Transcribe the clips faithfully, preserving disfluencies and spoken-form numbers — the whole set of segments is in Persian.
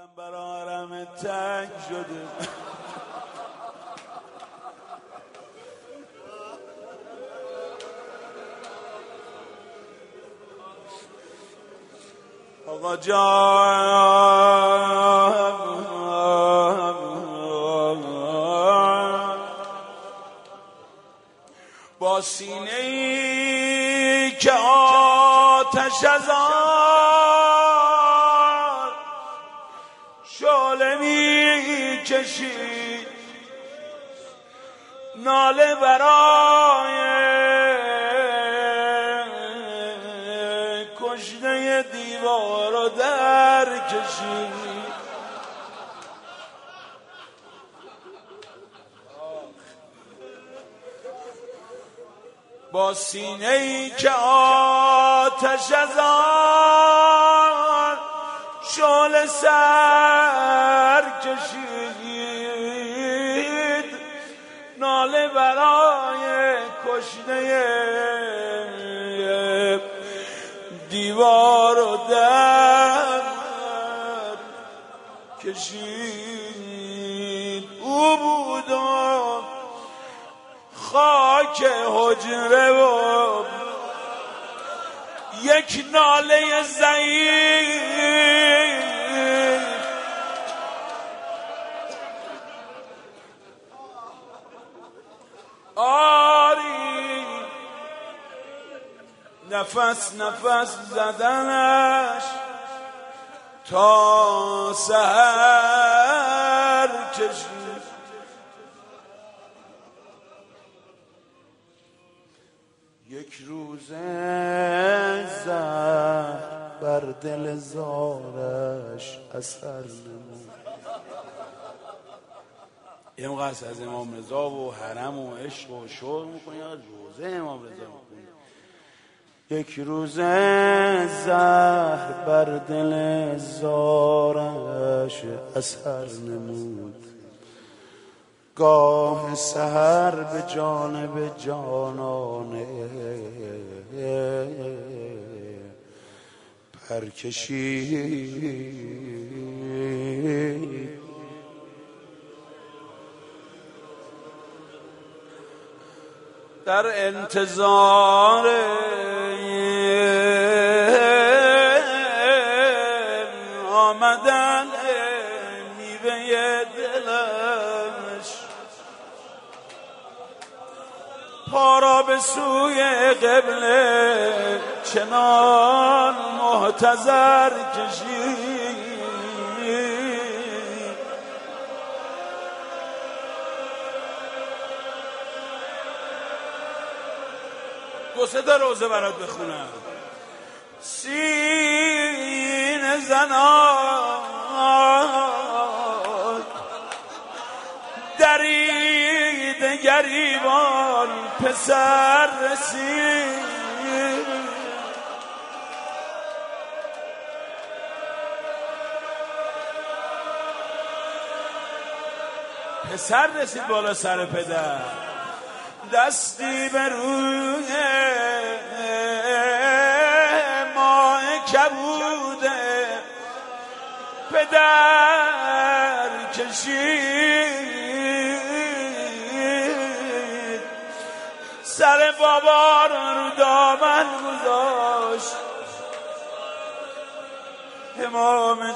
دلم برارم تنگ شده. آقا جان با سینه ای که آتش از آن شعله می کشید، ناله برای کشته دیوار رو در کشید. با سینه ای که آتش از آن شعله سر کشید، ناله برای کشته دیوار و در کشید. او بود و خاک حجره و یک ناله ضعیف، آری نفس نفس زدنش تا سحر کشید. یک روزه زهر بر دل زارش اثر نمود. این قصد از امام رضا و حرم و عشق و شور میکنی یا روزه امام رضا میکنی؟ یک روزه زهر بر دل زارش اثر نمود، گاه سحر به جانب جانانه پر کشید. در انتظار آمدن میوه دلش، پا را به سوی قبله چنان محتضر کشید. دو سه تا روزه برات بخونم. سینه زنان درید گریبان پسر رسید، پسر رسید بالا سر پدر، دستی به روی ماه کبوده پدر کشید، سر بابا رو دامن گذاشت. امام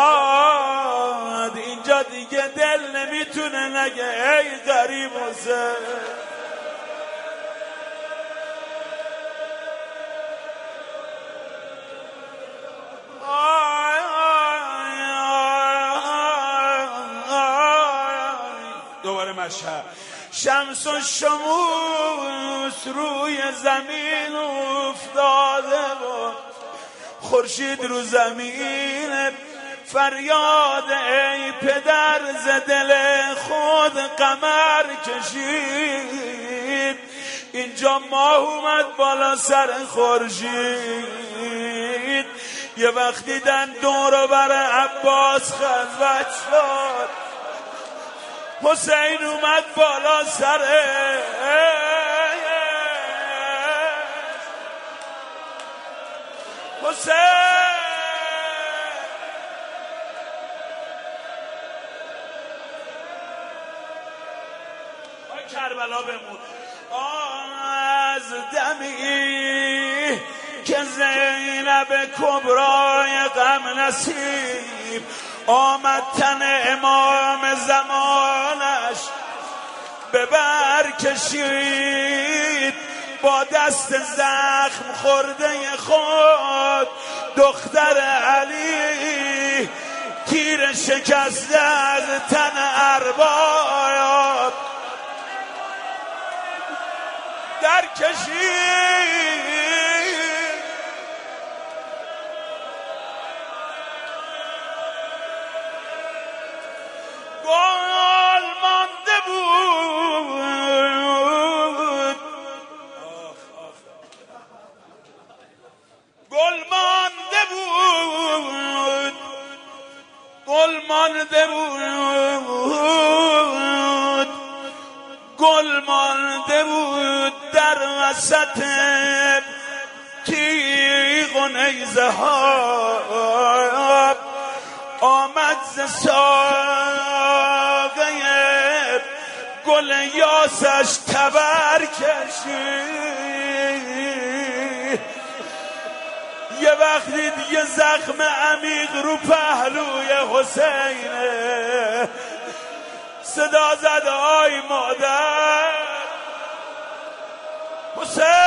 جواد اینجا دیگه دل نمیتونه نگه ای غریب حسین. دوباره مشهد شمس و شموس روی زمین افتاده و خورشید رو زمین فریاد ای پدر ز دل خود قمر کشید. اینجا ماه اومد بالا سر خورشید، یه وقت دیدن دور بر عباس خلوت شد، حسین اومد بالا سر حسین. کربلا بمون. از دمی که زینب کبرای غم نصیب آمد تن امام زمانش به بر کشید، با دست زخم خورده خود دختر علی تیر شکسته از تن ارباب در کشید. گل مانده بود، گل مانده بود، گل مانده بود، گل مانده بود در وسط تیغ و نیزه ها. آمد ز ساقه گل یاسش تبر کشید. یه وقتی دیگه زخم عمیق رو پهلوی حسینه، صدا زد آی مادر حسین.